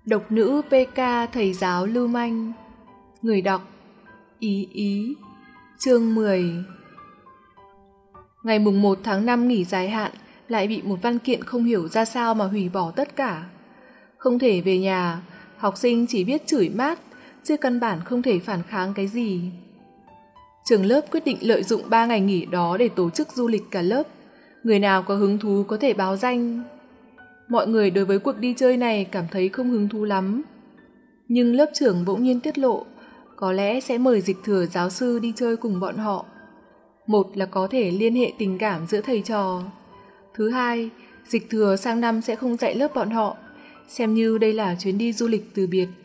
Độc nữ PK thầy giáo lưu manh. Người đọc Ý Ý. Chương 10. Ngày mùng 1 tháng 5 nghỉ dài hạn, lại bị một văn kiện không hiểu ra sao mà hủy bỏ tất cả. Không thể về nhà, học sinh chỉ biết chửi mát, chứ căn bản không thể phản kháng cái gì. Trường lớp quyết định lợi dụng 3 ngày nghỉ đó để tổ chức du lịch cả lớp. Người nào có hứng thú có thể báo danh. Mọi người đối với cuộc đi chơi này cảm thấy không hứng thú lắm. Nhưng lớp trưởng bỗng nhiên tiết lộ, có lẽ sẽ mời Dịch Thừa giáo sư đi chơi cùng bọn họ. Một là có thể liên hệ tình cảm giữa thầy trò. Thứ hai, Dịch Thừa sang năm sẽ không dạy lớp bọn họ, xem như đây là chuyến đi du lịch từ biệt.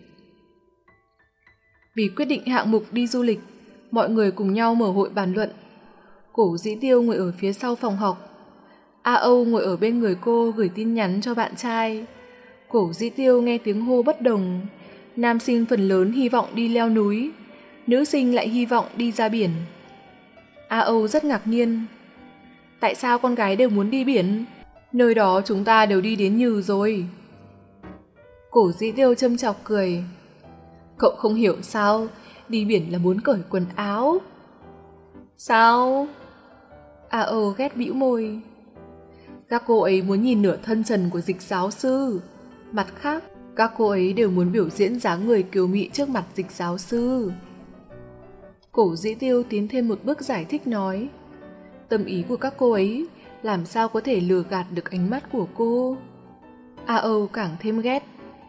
Vì quyết định hạng mục đi du lịch, mọi người cùng nhau mở hội bàn luận. Cổ Dĩ Tiêu ngồi ở phía sau phòng học. A Âu ngồi ở bên người cô gửi tin nhắn cho bạn trai. Cổ Dĩ Tiêu nghe tiếng hô bất đồng. Nam sinh phần lớn hy vọng đi leo núi, nữ sinh lại hy vọng đi ra biển. A Âu rất ngạc nhiên. Tại sao con gái đều muốn đi biển? Nơi đó chúng ta đều đi đến nhừ rồi. Cổ Dĩ Tiêu châm chọc cười. Cậu không hiểu sao, đi biển là muốn cởi quần áo. Sao? A Âu ghét bĩu môi. Các cô ấy muốn nhìn nửa thân trần của Dịch giáo sư. Mặt khác, các cô ấy đều muốn biểu diễn dáng người kiều mị trước mặt Dịch giáo sư. Cổ Dĩ Tiêu tiến thêm một bước giải thích nói. Tâm ý của các cô ấy làm sao có thể lừa gạt được ánh mắt của cô. A Âu càng thêm ghét.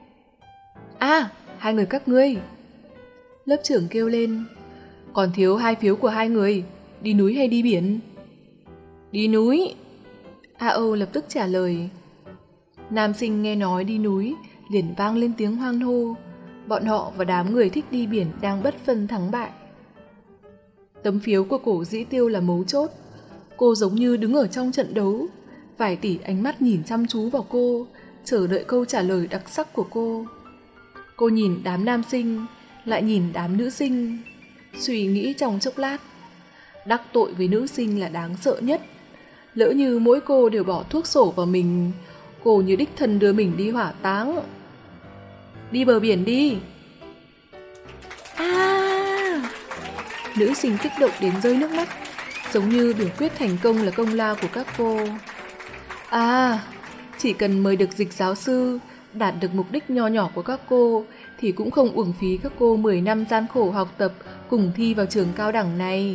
Hai người các ngươi. Lớp trưởng kêu lên. Còn thiếu 2 phiếu của 2 người, đi núi hay đi biển? Đi núi. A Âu lập tức trả lời. Nam sinh nghe nói đi núi, liền vang lên tiếng hoan hô. Bọn họ và đám người thích đi biển đang bất phân thắng bại. Tấm phiếu của Cổ Dĩ Tiêu là mấu chốt. Cô giống như đứng ở trong trận đấu, vài tỷ ánh mắt nhìn chăm chú vào cô, chờ đợi câu trả lời đặc sắc của cô. Cô nhìn đám nam sinh, lại nhìn đám nữ sinh, suy nghĩ trong chốc lát. Đắc tội với nữ sinh là đáng sợ nhất. Lỡ như mỗi cô đều bỏ thuốc sổ vào mình, cô như đích thân đưa mình đi hỏa táng. Đi bờ biển đi. Nữ sinh kích động đến rơi nước mắt, giống như biểu quyết thành công là công lao của các cô. Chỉ cần mời được Dịch giáo sư, đạt được mục đích nho nhỏ của các cô, thì cũng không uổng phí các cô 10 năm gian khổ học tập cùng thi vào trường cao đẳng này.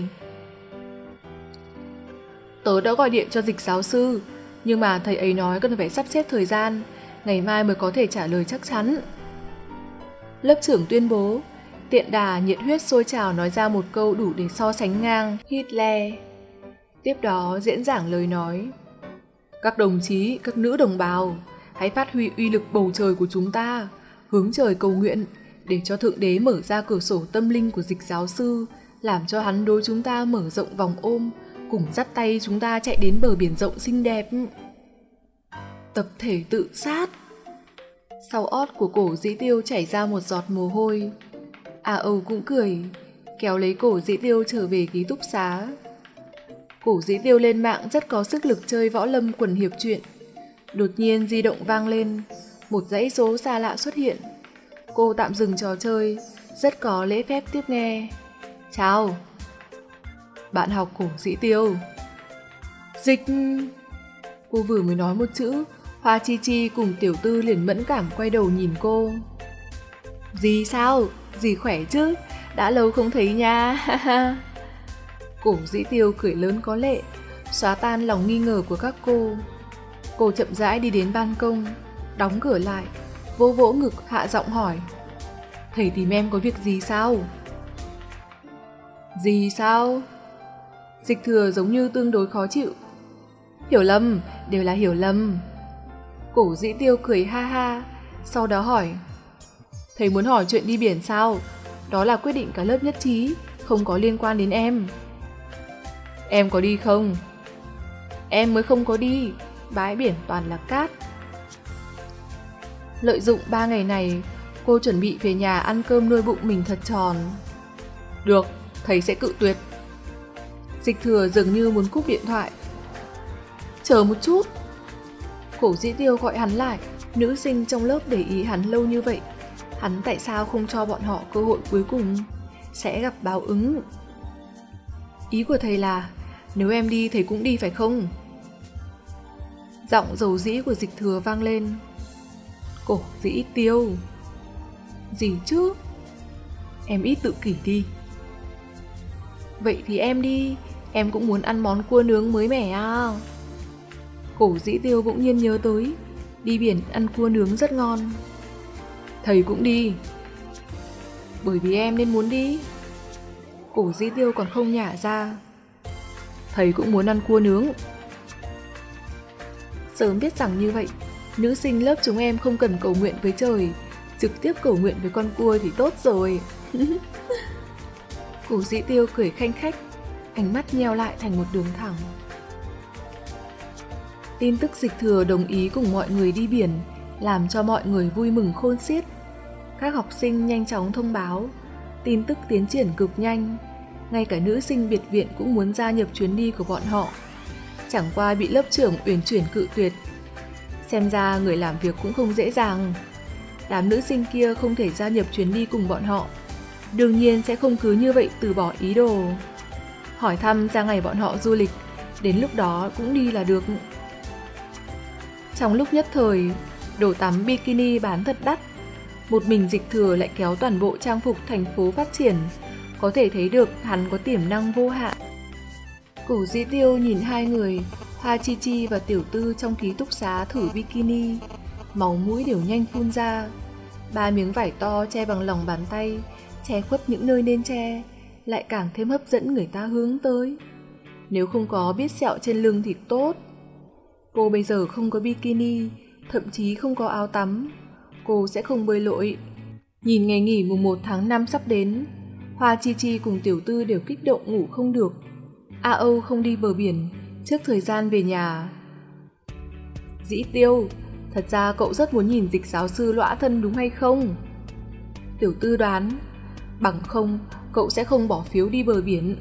Tớ đã gọi điện cho Dịch giáo sư, nhưng mà thầy ấy nói cần phải sắp xếp thời gian, ngày mai mới có thể trả lời chắc chắn. Lớp trưởng tuyên bố, tiện đà nhiệt huyết sôi trào nói ra một câu đủ để so sánh ngang Hitler. Tiếp đó diễn giảng lời nói. Các đồng chí, các nữ đồng bào, hãy phát huy uy lực bầu trời của chúng ta, hướng trời cầu nguyện, để cho Thượng Đế mở ra cửa sổ tâm linh của Dịch giáo sư, làm cho hắn đối chúng ta mở rộng vòng ôm, cùng dắt tay chúng ta chạy đến bờ biển rộng xinh đẹp. Tập thể tự sát. Sau ót của Cổ Dĩ Tiêu chảy ra một giọt mồ hôi. A Âu cũng cười, kéo lấy Cổ Dĩ Tiêu trở về ký túc xá. Cổ Dĩ Tiêu lên mạng rất có sức lực chơi võ lâm quần hiệp truyện. Đột nhiên di động vang lên, một dãy số xa lạ xuất hiện. Cô tạm dừng trò chơi, rất có lễ phép tiếp nghe. Chào. Bạn học Cổ Dĩ Tiêu. Dịch. Cô vừa mới nói một chữ, Hoa Chi Chi cùng Tiểu Tư liền mẫn cảm quay đầu nhìn cô. Dì sao? Dì khỏe chứ? Đã lâu không thấy nha. Cổ Dĩ Tiêu cười lớn có lệ, xóa tan lòng nghi ngờ của các cô. Cô chậm rãi đi đến ban công, đóng cửa lại, vỗ vỗ ngực hạ giọng hỏi. Thầy tìm em có việc gì sao? Gì sao? Dịch Thừa giống như tương đối khó chịu. Hiểu lầm, đều là hiểu lầm. Cổ Dĩ Tiêu cười ha ha, sau đó hỏi. Thầy muốn hỏi chuyện đi biển sao? Đó là quyết định cả lớp nhất trí, không có liên quan đến em. Em có đi không? Em mới không có đi, bãi biển toàn là cát. Lợi dụng 3 ngày này, cô chuẩn bị về nhà ăn cơm nuôi bụng mình thật tròn. Được, thầy sẽ cự tuyệt. Dịch Thừa dường như muốn cúp điện thoại. Chờ một chút. Cổ Dĩ Tiêu gọi hắn lại. Nữ sinh trong lớp để ý hắn lâu như vậy, hắn tại sao không cho bọn họ cơ hội cuối cùng? Sẽ gặp báo ứng. Ý của thầy là, nếu em đi thầy cũng đi phải không? Giọng dầu dĩ của Dịch Thừa vang lên. Cổ Dĩ Tiêu. Gì chứ? Em ít tự kỷ đi. Vậy thì em đi, em cũng muốn ăn món cua nướng mới mẻ à. Cổ Dĩ Tiêu bỗng nhiên nhớ tới, đi biển ăn cua nướng rất ngon. Thầy cũng đi. Bởi vì em nên muốn đi. Cổ Dĩ Tiêu còn không nhả ra. Thầy cũng muốn ăn cua nướng. Sớm biết rằng như vậy, nữ sinh lớp chúng em không cần cầu nguyện với trời, trực tiếp cầu nguyện với con cua thì tốt rồi. Cổ Dĩ Tiêu cười khanh khách, ánh mắt nheo lại thành một đường thẳng. Tin tức Dịch Thừa đồng ý cùng mọi người đi biển làm cho mọi người vui mừng khôn xiết. Các học sinh nhanh chóng thông báo, tin tức tiến triển cực nhanh. Ngay cả nữ sinh biệt viện cũng muốn gia nhập chuyến đi của bọn họ. Chẳng qua bị lớp trưởng uyển chuyển cự tuyệt. Xem ra người làm việc cũng không dễ dàng. Đám nữ sinh kia không thể gia nhập chuyến đi cùng bọn họ, đương nhiên sẽ không cứ như vậy từ bỏ ý đồ. Hỏi thăm ra ngày bọn họ du lịch, đến lúc đó cũng đi là được. Trong lúc nhất thời, đồ tắm bikini bán thật đắt. Một mình Dịch Thừa lại kéo toàn bộ trang phục thành phố phát triển, có thể thấy được hắn có tiềm năng vô hạn. Cổ Dĩ Tiêu nhìn hai người, Hoa Chi Chi và Tiểu Tư trong ký túc xá thử bikini, máu mũi đều nhanh phun ra. 3 miếng vải to che bằng lòng bàn tay, che khuất những nơi nên che, lại càng thêm hấp dẫn người ta hướng tới. Nếu không có biết sẹo trên lưng thì tốt. Cô bây giờ không có bikini, thậm chí không có áo tắm. Cô sẽ không bơi lội. Nhìn ngày nghỉ mùng 1 tháng 5 sắp đến, Hoa Chi Chi cùng Tiểu Tư đều kích động ngủ không được. A Âu không đi bờ biển, trước thời gian về nhà. Dĩ Tiêu, thật ra cậu rất muốn nhìn Dịch giáo sư lõa thân đúng hay không? Tiểu Tư đoán, bằng không cậu sẽ không bỏ phiếu đi bờ biển.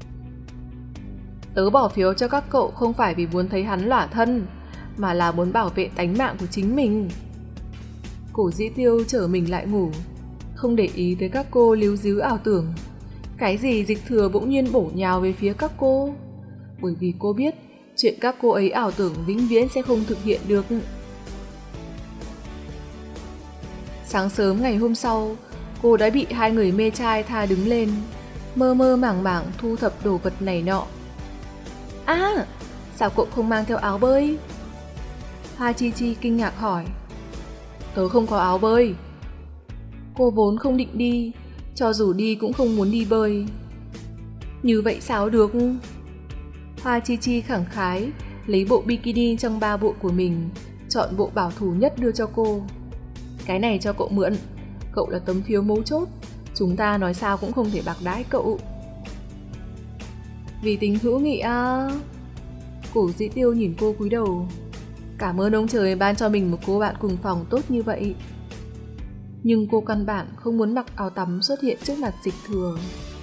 Tớ bỏ phiếu cho các cậu không phải vì muốn thấy hắn lõa thân, mà là muốn bảo vệ tánh mạng của chính mình. Cổ Dĩ Tiêu trở mình lại ngủ, không để ý tới các cô líu díu ảo tưởng. Cái gì Dịch Thừa bỗng nhiên bổ nhào về phía các cô? Bởi vì cô biết chuyện các cô ấy ảo tưởng vĩnh viễn sẽ không thực hiện được. Sáng sớm ngày hôm sau, cô đã bị hai người mê trai tha đứng lên, mơ mơ màng màng thu thập đồ vật này nọ. À, sao cậu không mang theo áo bơi? Hoa Chi Chi kinh ngạc hỏi. Tớ không có áo bơi. Cô vốn không định đi, cho dù đi cũng không muốn đi bơi. Như vậy sao được? Hoa Chi Chi khẳng khái lấy bộ bikini trong 3 bộ của mình, chọn bộ bảo thủ nhất đưa cho cô. Cái này cho cậu mượn, cậu là tấm phiếu mấu chốt, chúng ta nói sao cũng không thể bạc đãi cậu. Vì tình hữu nghị à? Cổ Dĩ Tiêu nhìn cô cúi đầu. Cảm ơn ông trời ban cho mình một cô bạn cùng phòng tốt như vậy. Nhưng cô căn bản không muốn mặc áo tắm xuất hiện trước mặt Dịch Thừa.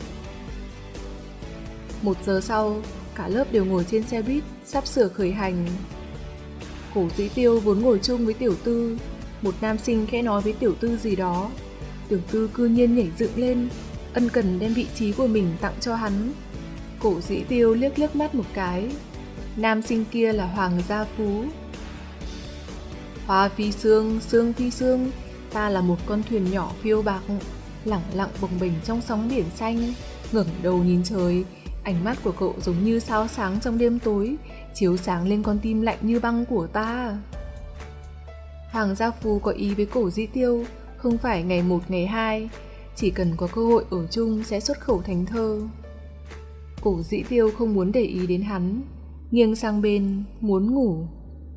1 giờ sau, cả lớp đều ngồi trên xe buýt, sắp sửa khởi hành. Cổ Dĩ Tiêu vốn ngồi chung với Tiểu Tư, một nam sinh khẽ nói với Tiểu Tư gì đó. Tiểu Tư cư nhiên nhảy dựng lên, ân cần đem vị trí của mình tặng cho hắn. Cổ Dĩ Tiêu liếc liếc mắt một cái. Nam sinh kia là Hoàng Gia Phú. Hoa phi sương, sương phi sương, ta là một con thuyền nhỏ phiêu bạc, lẳng lặng bồng bềnh trong sóng biển xanh. Ngẩng đầu nhìn trời, ánh mắt của cậu giống như sao sáng trong đêm tối, chiếu sáng lên con tim lạnh như băng của ta. Hoàng Gia Phú có ý với Cổ Dĩ Tiêu, không phải ngày 1 ngày 2, chỉ cần có cơ hội ở chung sẽ xuất khẩu thành thơ. Cổ Dĩ Tiêu không muốn để ý đến hắn, nghiêng sang bên, muốn ngủ.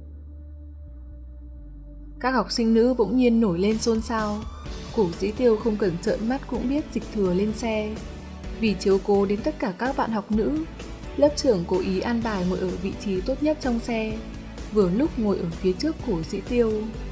Các học sinh nữ bỗng nhiên nổi lên xôn xao. Cổ Dĩ Tiêu không cần trợn mắt cũng biết Dịch Thừa lên xe. Vì chiếu cố đến tất cả các bạn học nữ, lớp trưởng cố ý an bài ngồi ở vị trí tốt nhất trong xe, vừa lúc ngồi ở phía trước Cổ Dĩ Tiêu.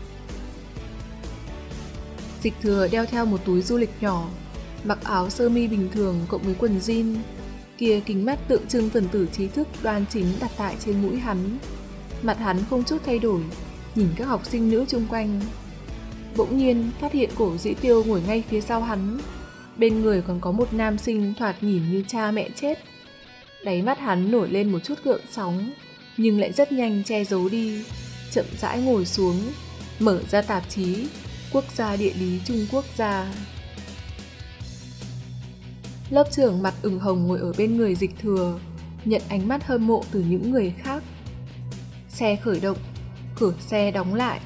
Dịch Thừa đeo theo một túi du lịch nhỏ, mặc áo sơ mi bình thường cộng với quần jean. Kia kính mắt tượng trưng phần tử trí thức đoan chính đặt tại trên mũi hắn. Mặt hắn không chút thay đổi, nhìn các học sinh nữ chung quanh. Bỗng nhiên phát hiện Cổ Dĩ Tiêu ngồi ngay phía sau hắn. Bên người còn có một nam sinh thoạt nhìn như cha mẹ chết. Đáy mắt hắn nổi lên một chút gợn sóng, nhưng lại rất nhanh che giấu đi. Chậm rãi ngồi xuống, mở ra tạp chí Quốc gia địa lý Trung Quốc ra. Lớp trưởng mặt ửng hồng ngồi ở bên người Dịch Thừa, nhận ánh mắt hâm mộ từ những người khác. Xe khởi động, cửa xe đóng lại.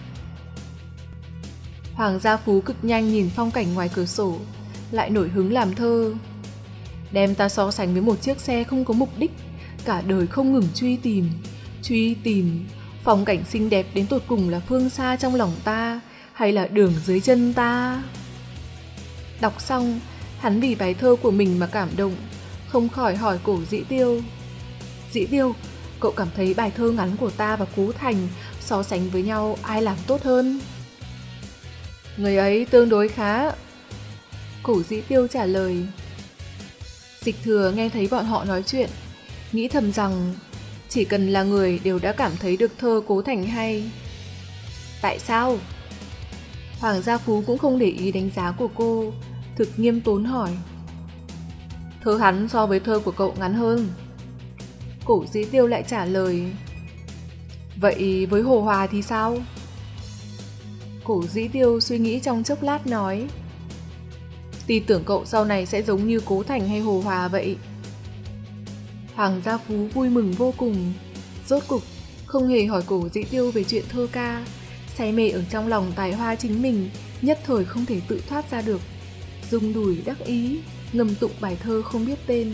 Hoàng Gia Phú cực nhanh nhìn phong cảnh ngoài cửa sổ, lại nổi hứng làm thơ. Đem ta so sánh với một chiếc xe không có mục đích, cả đời không ngừng truy tìm. Phong cảnh xinh đẹp đến tột cùng là phương xa trong lòng ta, hay là đường dưới chân ta? Đọc xong, hắn vì bài thơ của mình mà cảm động, không khỏi hỏi Cổ Dĩ Tiêu. Dĩ Tiêu, cậu cảm thấy bài thơ ngắn của ta và Cố Thành so sánh với nhau ai làm tốt hơn? Người ấy tương đối khá. Cổ Dĩ Tiêu trả lời. Dịch Thừa nghe thấy bọn họ nói chuyện, nghĩ thầm rằng chỉ cần là người đều đã cảm thấy được thơ Cố Thành hay. Tại sao? Hoàng Gia Phú cũng không để ý đánh giá của cô, thực nghiêm tốn hỏi. Thơ hắn so với thơ của cậu ngắn hơn. Cổ Dĩ Tiêu lại trả lời. Vậy với Hồ Hòa thì sao? Cổ Dĩ Tiêu suy nghĩ trong chốc lát nói. Tin tưởng cậu sau này sẽ giống như Cố Thành hay Hồ Hòa vậy. Hoàng Gia Phú vui mừng vô cùng. Rốt cục không hề hỏi Cổ Dĩ Tiêu về chuyện thơ ca. Say mê ở trong lòng tài hoa chính mình, nhất thời không thể tự thoát ra được. Rung đùi đắc ý, ngâm tụng bài thơ không biết tên.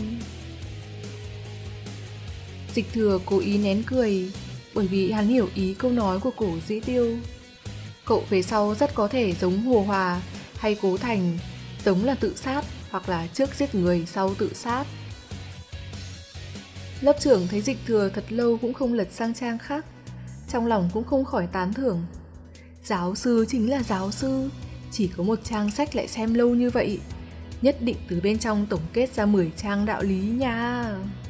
Dịch Thừa cố ý nén cười, bởi vì hắn hiểu ý câu nói của Cổ Dĩ Tiêu. Cậu về sau rất có thể giống Hồ Hòa hay Cố Thành, giống là tự sát hoặc là trước giết người sau tự sát. Lớp trưởng thấy Dịch Thừa thật lâu cũng không lật sang trang khác, trong lòng cũng không khỏi tán thưởng. Giáo sư chính là giáo sư, chỉ có một trang sách lại xem lâu như vậy, nhất định từ bên trong tổng kết ra 10 trang đạo lý nha.